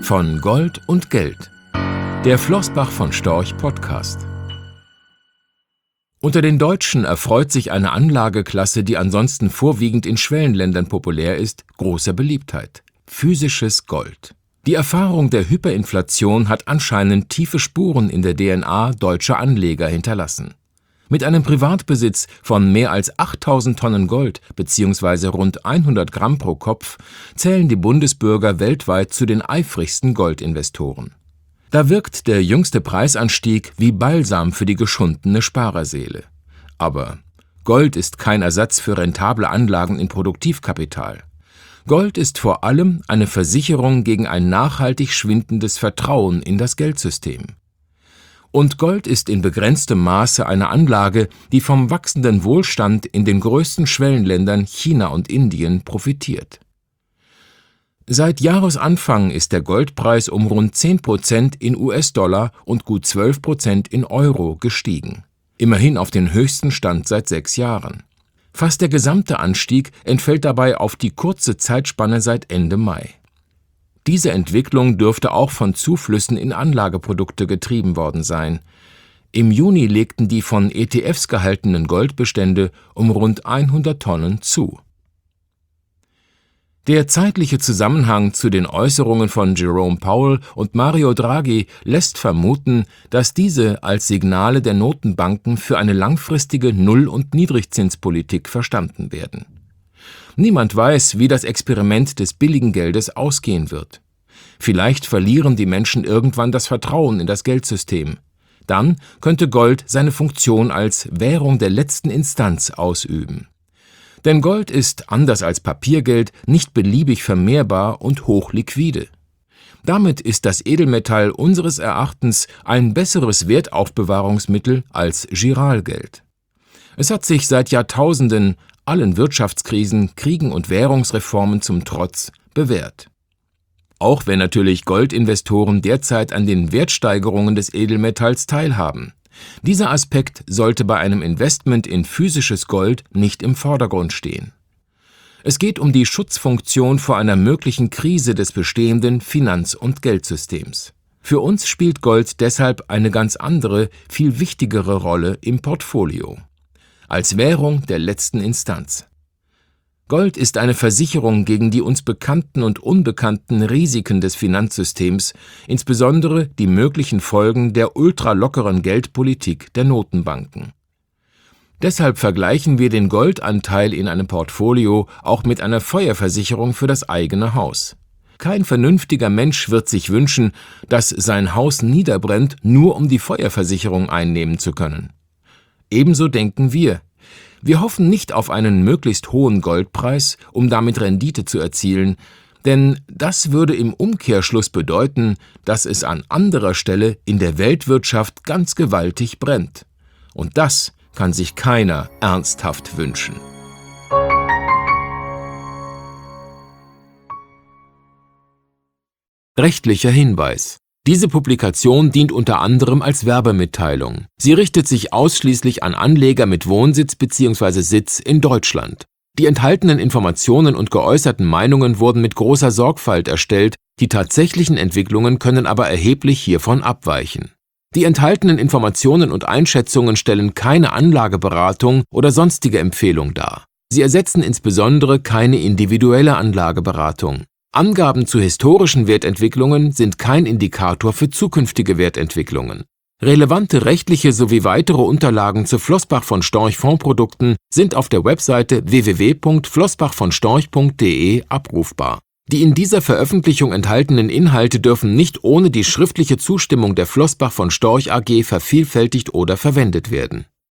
Von Gold und Geld. Der Flossbach von Storch Podcast. Unter den Deutschen erfreut sich eine Anlageklasse, die ansonsten vorwiegend in Schwellenländern populär ist, großer Beliebtheit: physisches Gold. Die Erfahrung der Hyperinflation hat anscheinend tiefe Spuren in der DNA deutscher Anleger hinterlassen. Mit einem Privatbesitz von mehr als 8.000 Tonnen Gold bzw. rund 100 Gramm pro Kopf zählen die Bundesbürger weltweit zu den eifrigsten Goldinvestoren. Da wirkt der jüngste Preisanstieg wie Balsam für die geschundene Sparerseele. Aber Gold ist kein Ersatz für rentable Anlagen in Produktivkapital. Gold ist vor allem eine Versicherung gegen ein nachhaltig schwindendes Vertrauen in das Geldsystem. Und Gold ist in begrenztem Maße eine Anlage, die vom wachsenden Wohlstand in den größten Schwellenländern China und Indien profitiert. Seit Jahresanfang ist der Goldpreis um rund 10% in US-Dollar und gut 12% in Euro gestiegen. Immerhin auf den höchsten Stand seit 6 Jahren. Fast der gesamte Anstieg entfällt dabei auf die kurze Zeitspanne seit Ende Mai. Diese Entwicklung dürfte auch von Zuflüssen in Anlageprodukte getrieben worden sein. Im Juni legten die von ETFs gehaltenen Goldbestände um rund 100 Tonnen zu. Der zeitliche Zusammenhang zu den Äußerungen von Jerome Powell und Mario Draghi lässt vermuten, dass diese als Signale der Notenbanken für eine langfristige Null- und Niedrigzinspolitik verstanden werden. Niemand weiß, wie das Experiment des billigen Geldes ausgehen wird. Vielleicht verlieren die Menschen irgendwann das Vertrauen in das Geldsystem. Dann könnte Gold seine Funktion als Währung der letzten Instanz ausüben. Denn Gold ist, anders als Papiergeld, nicht beliebig vermehrbar und hochliquide. Damit ist das Edelmetall unseres Erachtens ein besseres Wertaufbewahrungsmittel als Giralgeld. Es hat sich seit Jahrtausenden, allen Wirtschaftskrisen, Kriegen und Währungsreformen zum Trotz, bewährt. Auch wenn natürlich Goldinvestoren derzeit an den Wertsteigerungen des Edelmetalls teilhaben. Dieser Aspekt sollte bei einem Investment in physisches Gold nicht im Vordergrund stehen. Es geht um die Schutzfunktion vor einer möglichen Krise des bestehenden Finanz- und Geldsystems. Für uns spielt Gold deshalb eine ganz andere, viel wichtigere Rolle im Portfolio. Als Währung der letzten Instanz. Gold ist eine Versicherung gegen die uns bekannten und unbekannten Risiken des Finanzsystems, insbesondere die möglichen Folgen der ultralockeren Geldpolitik der Notenbanken. Deshalb vergleichen wir den Goldanteil in einem Portfolio auch mit einer Feuerversicherung für das eigene Haus. Kein vernünftiger Mensch wird sich wünschen, dass sein Haus niederbrennt, nur um die Feuerversicherung einnehmen zu können. Ebenso denken wir. Wir hoffen nicht auf einen möglichst hohen Goldpreis, um damit Rendite zu erzielen, denn das würde im Umkehrschluss bedeuten, dass es an anderer Stelle in der Weltwirtschaft ganz gewaltig brennt. Und das kann sich keiner ernsthaft wünschen. Rechtlicher Hinweis: Diese Publikation dient unter anderem als Werbemitteilung. Sie richtet sich ausschließlich an Anleger mit Wohnsitz bzw. Sitz in Deutschland. Die enthaltenen Informationen und geäußerten Meinungen wurden mit großer Sorgfalt erstellt, die tatsächlichen Entwicklungen können aber erheblich hiervon abweichen. Die enthaltenen Informationen und Einschätzungen stellen keine Anlageberatung oder sonstige Empfehlung dar. Sie ersetzen insbesondere keine individuelle Anlageberatung. Angaben zu historischen Wertentwicklungen sind kein Indikator für zukünftige Wertentwicklungen. Relevante rechtliche sowie weitere Unterlagen zu Flossbach von Storch Fondsprodukten sind auf der Webseite www.flossbachvonstorch.de abrufbar. Die in dieser Veröffentlichung enthaltenen Inhalte dürfen nicht ohne die schriftliche Zustimmung der Flossbach von Storch AG vervielfältigt oder verwendet werden.